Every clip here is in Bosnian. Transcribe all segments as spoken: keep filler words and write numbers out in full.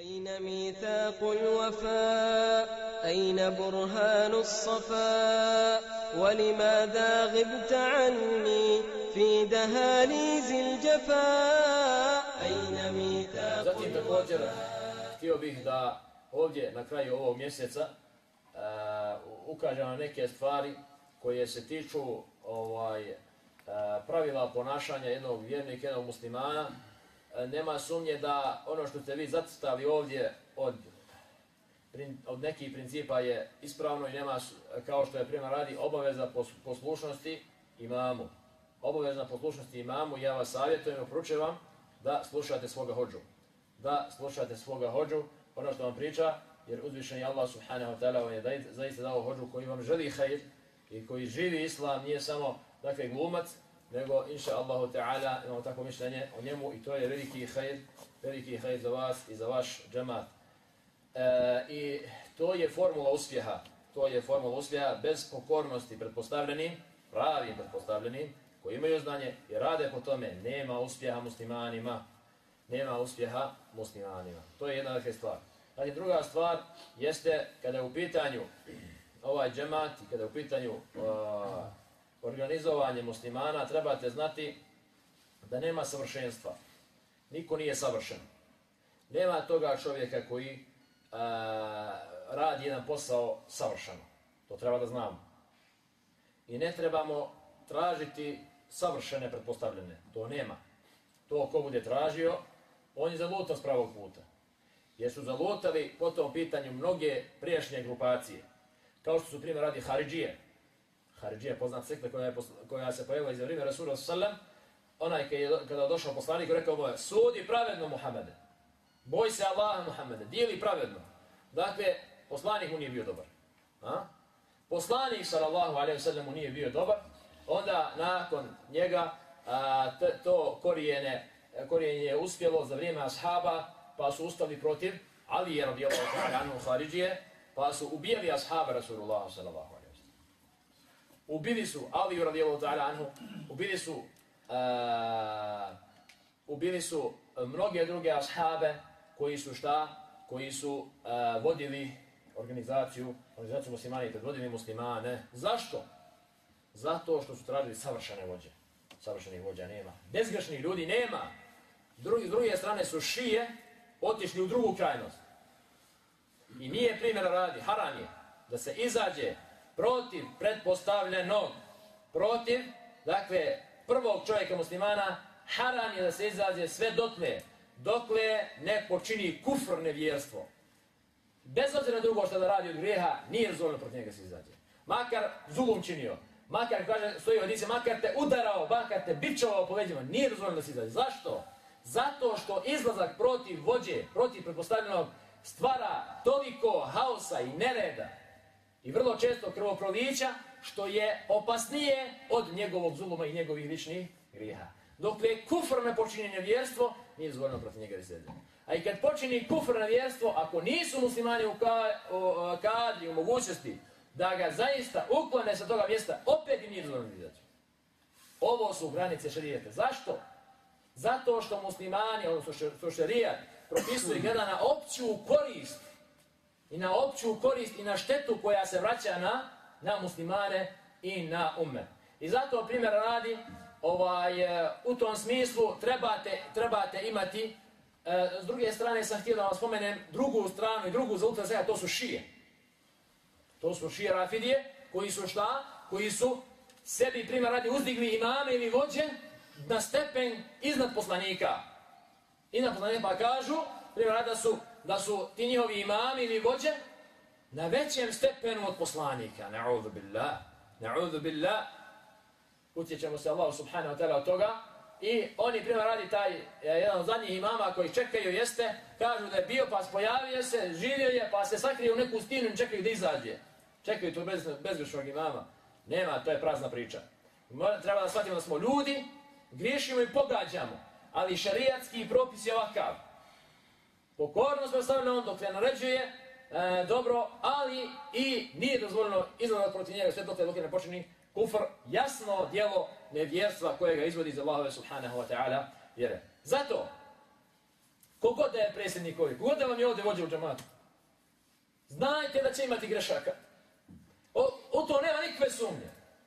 أين ميثاق الوفاء أين برهان الصفاء ولماذا غبت عني في دهاليز الجفاء أين ميثاق Zatim također htio bih da ovdje na kraju ovog mjeseca uh, ukažem na neke stvari koje se tiču ovaj, uh, pravila ponašanja jednog vjernika, jednog muslimana. Uh, nema sumnje da ono što ste vi zacrtali ovdje od, od nekih principa je ispravno i nema, kao što je primjer radi, obaveza poslušnosti imamu. Obavezna poslušnosti imamu, ja vas savjetujem i poručujem vam da slušate svoga hodžu. Da slušate svoga hodžu, ono što vam priča, jer uzvišeni Allah subhanahu wa ta'ala vam je zaista dao hodžu koji vam želi hajr i koji živi islam, nije samo dakle glumac, nego inša Allahu ta'ala imamo takvo mišljenje o njemu i to je veliki hajr, veliki hajr za vas i za vaš džemat. E, I to je formula uspjeha, to je formula uspjeha bez pokornosti pretpostavljenim, pravim pretpostavljenim, koji imaju znanje i rade po tome, nema uspjeha muslimanima. Nema uspjeha muslimanima. To je jedna dakle stvar. Znači, druga stvar jeste kada je u pitanju ovaj džemat i kada je u pitanju uh, organizovanje muslimana, trebate znati da nema savršenstva. Niko nije savršen. Nema toga čovjeka koji uh, radi jedan posao savršeno. To treba da znamo. I ne trebamo tražiti savršene pretpostavljene. To nema. To ko bude tražio, on je zalutao s pravog puta. Jer su zalutali po tom pitanju mnoge prijašnje grupacije. Kao što su primjer radi Haridžije. Haridžije, poznat sekta koja, je, koja se pojavila iza vrijeme Rasula sallam. Onaj kada je, kada je došao poslanik i rekao boje, sudi pravedno Muhammede. Boj se Allaha Muhammede, dijeli pravedno. Dakle, poslanik mu nije bio dobar. A? Poslanik sallallahu alejhi ve sellem mu nije bio dobar. Onda nakon njega a, t, to korijene korijenje je uspjelo za vrijeme ashaba, pa su ustali protiv Alije radijallahu ta'ala anhu Haridžije, pa su ubijali ashaba Rasulullah sallallahu alejhi ve sellem. Ubili su Aliju radijallahu ta'ala anhu, ubili su uh, ubili su mnoge druge ashabe koji su šta? Koji su uh, vodili organizaciju, organizaciju muslimana i predvodili muslimane. Zašto? Zato što su tražili savršene vođe. Savršenih vođa nema. Bezgrešnih ljudi nema. Drugi, s druge strane su šije otišli u drugu krajnost. I nije primjera radi, haram je da se izađe protiv pretpostavljenog, protiv, dakle, prvog čovjeka muslimana, haram je da se izađe sve dotle, dokle ne počini kufr, nevjerstvo. Bez obzira drugo što da radi od grijeha, nije dozvoljeno protiv njega se izađe. Makar zulum činio, makar, kaže, stoji u hadisu, makar te udarao, makar te bičovao po leđima, nije dozvoljeno da se izađe. Zašto? Zato što izlazak protiv vođe, protiv pretpostavljenog, stvara toliko haosa i nereda i vrlo često krvoprolića, što je opasnije od njegovog zuluma i njegovih ličnih grijeha. Dokle kufr ne počini nevjerstvo, nije dozvoljeno protiv njega da se izađe. A i kad počini kufr nevjerstvo, ako nisu muslimani u kadri, u mogućnosti da ga zaista uklone sa toga mjesta, opet im nije dozvoljeno da izađe. Ovo su granice šerijata. Zašto? Zato što muslimani, odnosno što šerijat, propisuje i gleda na opću korist i na opću korist i na štetu koja se vraća na, na muslimane i na umme. I zato primjer radi, ovaj, u tom smislu trebate, trebate imati, e, s druge strane sam htio da vam spomenem drugu stranu i drugu zalutra zega, to su šije. To su šije rafidije, koji su šta? Koji su sebi primjer radi uzdigli imame ili vođe na stepen iznad poslanika. Iznad poslanika pa kažu, primjer radi da su, da su ti njihovi imami ili vođe na većem stepenu od poslanika. Na'udhu billah. Na'udhu billah. Utječemo se Allah subhanahu wa ta'ala od toga. I oni primjer radi taj jedan od zadnjih imama koji čekaju jeste, kažu da je bio pa pojavio se, živio je pa se sakrije u neku stinu i čekaju da izađe. Čekaju tu bez, bezgrešnog imama. Nema, to je prazna priča. Treba da shvatimo da smo ljudi, griješimo i pogađamo, ali šarijatski propis je ovakav. Pokornost predstavljena on dok ne naređuje e, dobro, ali i nije dozvoljeno izgledati protiv njega sve dok dok ne počini kufr, jasno djelo nevjerstva koje ga izvodi iz Allahove subhanahu wa ta'ala vjere. Zato Kogod da je predsjednik ovdje, kogod da vam je ovdje vođe u džamatu, znajte da će imati grešaka. O, u to nema nikakve sumnje.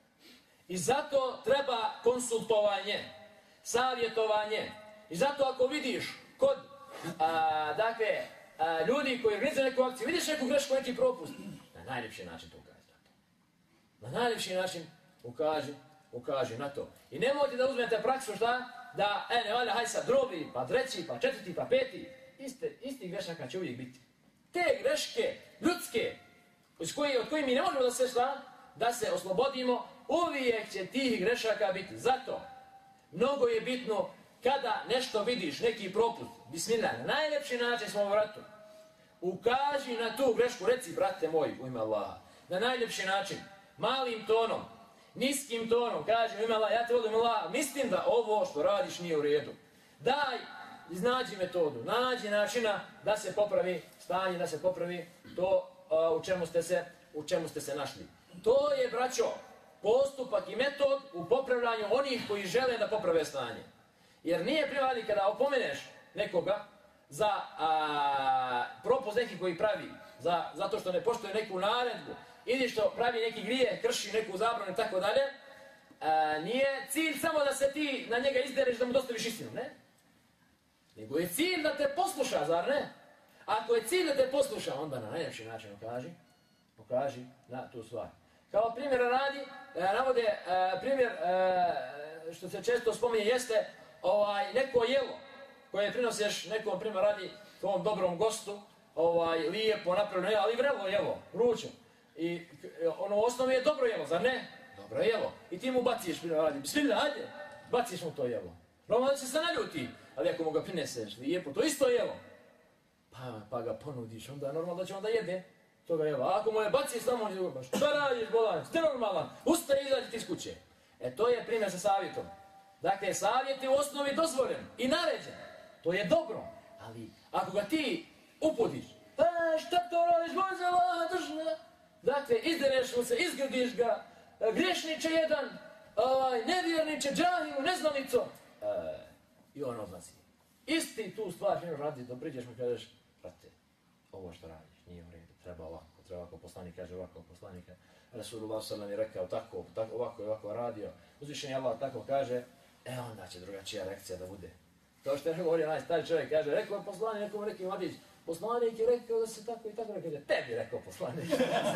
I zato treba konsultovanje, savjetovanje. I zato ako vidiš kod a, dakle, a, ljudi koji organizuju neku akciju, vidiš neku grešku, neki propust, na najljepši način to ukaži na to. Na najljepši način ukaži, ukaži na to. I nemojte da uzmete praksu šta? Da, e, ne valja, haj sad drugi, pa treći, pa četvrti, pa peti. Iste, isti grešaka će uvijek biti. Te greške, ljudske, iz koje, od kojih mi ne možemo da se šta? Da se oslobodimo, uvijek će tih grešaka biti. Zato, mnogo je bitno kada nešto vidiš, neki propust, bismillah, na najljepši način svom vratu, ukaži na tu grešku, reci, brate moj, u ime Allaha, na najljepši način, malim tonom, niskim tonom, kažem, u ime Allaha, ja te volim Allaha, mislim da ovo što radiš nije u redu. Daj, iznađi metodu, nađi načina da se popravi stanje, da se popravi to uh, u, čemu ste se, u čemu ste se našli. To je, braćo, postupak i metod u popravljanju onih koji žele da poprave stanje. Jer nije privali kada opomeneš nekoga za a, propust neki koji pravi, za, zato što ne poštuje neku naredbu, ili što pravi neki grije, krši neku zabranu i tako dalje, nije cilj samo da se ti na njega izdereš da mu dostaviš istinu, ne? Nego je cilj da te posluša, zar ne? Ako je cilj da te posluša, onda na najljepši način okaži, pokaži na tu stvar. Kao primjer radi, navode primjer što se često spominje jeste ovaj, neko jelo koje prinoseš nekom primjer radi tvom dobrom gostu, ovaj, lijepo napravljeno, ali vrelo jelo, vruće. I ono u osnovi je dobro jelo, zar ne? Dobro jelo. I ti mu baciš primjer radi, bismillah, ajde, baciš mu to jelo. Normalno se se naljuti, ali ako mu ga prineseš lijepo, to isto jelo. Pa, pa ga ponudiš, onda normalno da će onda jede toga jela. A ako mu je baciš samo on baš, šta radiš bolan, ste normalan, ustaje i izađi ti iz kuće. E to je primjer sa savjetom. Dakle, savjet je u osnovi dozvoljen i naređen. To je dobro. Ali ako ga ti uputiš, pa šta to radiš, Bože Allah, držne. Dakle, izdereš mu se, izgrdiš ga, griješniče jedan, ovaj, nevjerniče, džahimu, neznalico. E, I on odlazi. Isti tu stvar što radi, da priđeš mu i kažeš, brate, ovo što radiš nije u redu, treba ovako, treba ovako, poslanik kaže ovako, poslanik Rasulullah sallam je rekao tako, tako, ovako i ovako radio. Uzvišen je Allah tako kaže, e onda će drugačija reakcija da bude. To što je govorio najstariji čovjek, kaže, rekao je poslanik, nekom rekao mladić, poslanik je rekao da se tako i tako rekao, tebi rekao poslanik.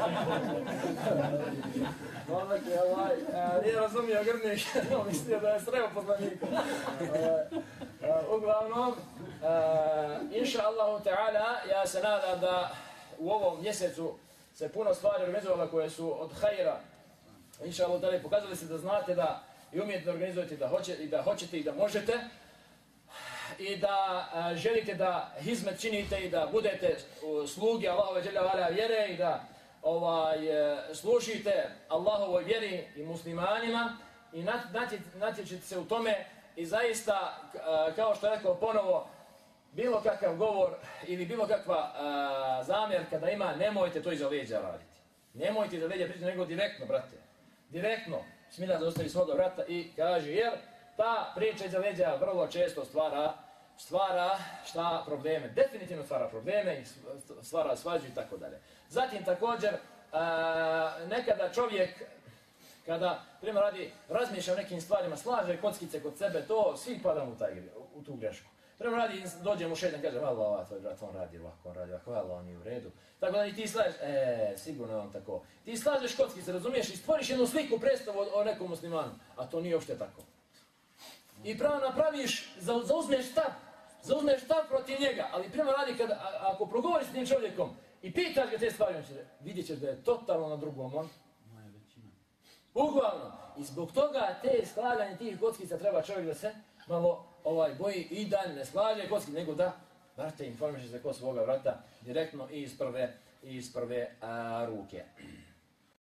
Onda je ovaj, nije razumio Grnić, no, mislio da je sreo poslanika. Uglavnom, inša Allahu ta'ala, ja se nadam da u ovom mjesecu se puno stvari organizovala koje su od hajra. Inša Allahu ta'ala, pokazali se da znate da i umijete da organizujete da, hoće, i da hoćete i da možete. I da a, želite da hizmet činite i da budete slugi Allahove dželle ve ala vjere i da ovaj, služite Allahovoj vjeri i muslimanima i natječite se u tome i zaista, a, kao što je rekao ponovo, bilo kakav govor ili bilo kakva a, zamjerka da ima, nemojte to iza leđa raditi. Nemojte iza leđa pričati, nego direktno, brate. Direktno, smilja zaostavi svoga vrata i kaže, jer ta priča iza leđa vrlo često stvara, stvara šta probleme, definitivno stvara probleme i stvara svađu i tako dalje. Zatim također, a, nekada čovjek, kada primjer radi, razmišlja o nekim stvarima, slaže kockice kod sebe, to svi padamo u, taj, u tu grešku. Primjer radi, dođe mu šetan, kaže, vala ova tvoj brat, on radi ovako, on radi ovako, vala on je u redu. Tako da i ti slažeš, e, sigurno je on tako. Ti slažeš kockice, razumiješ, i stvoriš jednu sliku, predstavu o, o nekom muslimanu, a to nije uopšte tako. I pravo napraviš, za, zauzmeš stav, zauzmeš stav protiv njega, ali prema radi kada, a, ako progovoriš s tim čovjekom i pitaš ga te stvari, on će vidjet ćeš da je totalno na drugom on. Moja većina. Uglavnom, i zbog toga te skladanje tih kockica treba čovjek da se malo ovaj, boji i da ne sklađe kockice, nego da, brate, informiš se kod svoga vrata direktno i iz prve, i iz prve a, ruke.